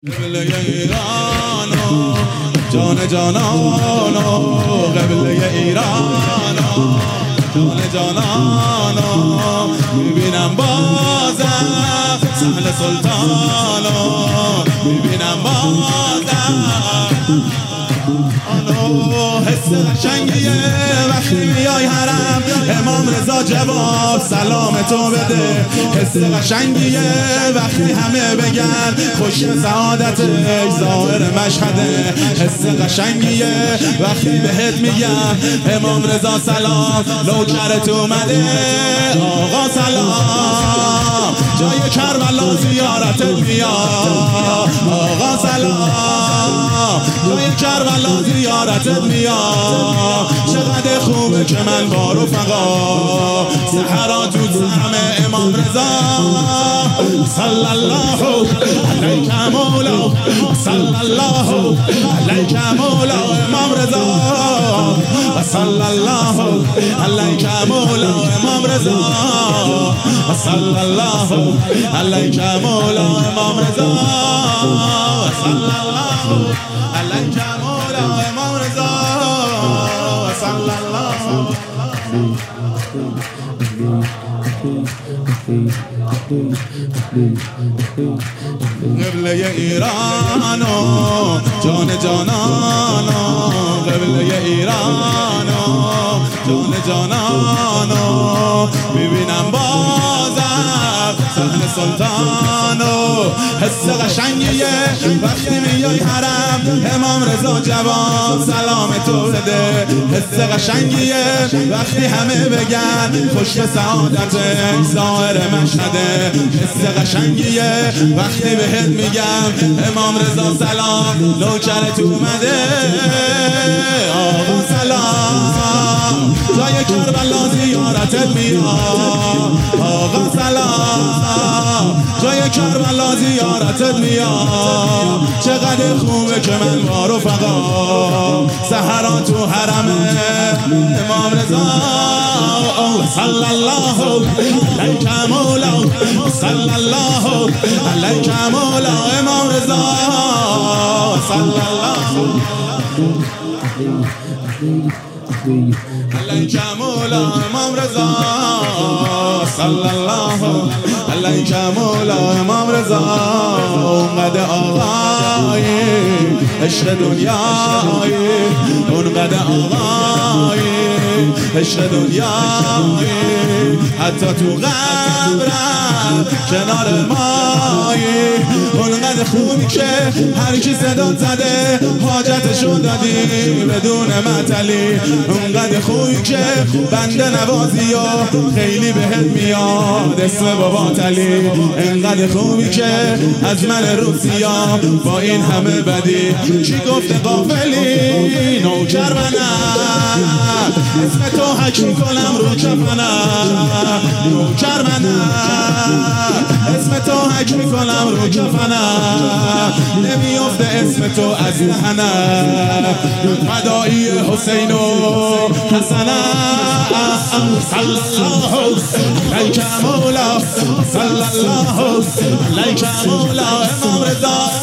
قبله ایرانو جان جانانو قبله ایرانو جان جانانو میبینم بازم سهل سلطانو میبینم بازم حس قشنگیه وقتی میای حرم امام رضا جواب سلام تو بده. حس قشنگیه وقتی همه بگن خوش سعادتش ظاهر مشهده. حس قشنگیه وقتی بهت میگم امام رضا سلام نوکرت اومده. آقا سلام جای کربلا زیارتت میاد. آقا سلام جای کربلا زیارتت میاد. چقدر خوبه که من با رفقا سحرا تو زحم امام رضا صلی الله علیک مولا صلی الله علیک مولا امام رضا صلی الله علیک مولا امام رضا صلی الله علیک مولا امام رضا صلی الله علیک مولا امام رضا صلی الله. قبله ایرانو جان جانانو قبله ایرانو جان جانانو میبینم بازم سهل سلطانو. حس قشنگیه وقتی میای حرم امام رضا جواب سلام تو بده. حس قشنگیه وقتی همه بگن خوش به سعادتش ظاهر مشهده. حس قشنگیه وقتی بهت میگم امام رضا سلام نوکرت اومده. آقا سلام جای کربلا زیارتت میاد. آقا سلام جای کربلا زیارتت میاد. چقدر خوبه که من با رفقا سحرا تو حرم امام رضا صلی الله علیک مولا صلی الله علیک مولا امام رضا صلی الله علیک مولا امام رضا صلی الله علیک مولا امام رضا. اونقدر آقای عشق دنیای اونقدر آقای عشق دنیای حتی تو قبرم کنار مایی. اونقدر خوبی که هر کی صدا زده حاجتشو دادی بدون مطلی. اونقدر خوبی که بنده نوازی و خیلی بهت میاد اسم بابا تلی. انقدر خوبی که از من روسیا با این همه بدی. کی گفته قافلی نوکر منم اسم تو حکم کنم رو کفنم. نوکر منم اسم تو حکم کنم رو کفنم. نمیافته اسم تو از دهنم. فدایی حسین و حسنم صلی الله علیک مولا صلی الله علیک مولا امام رضا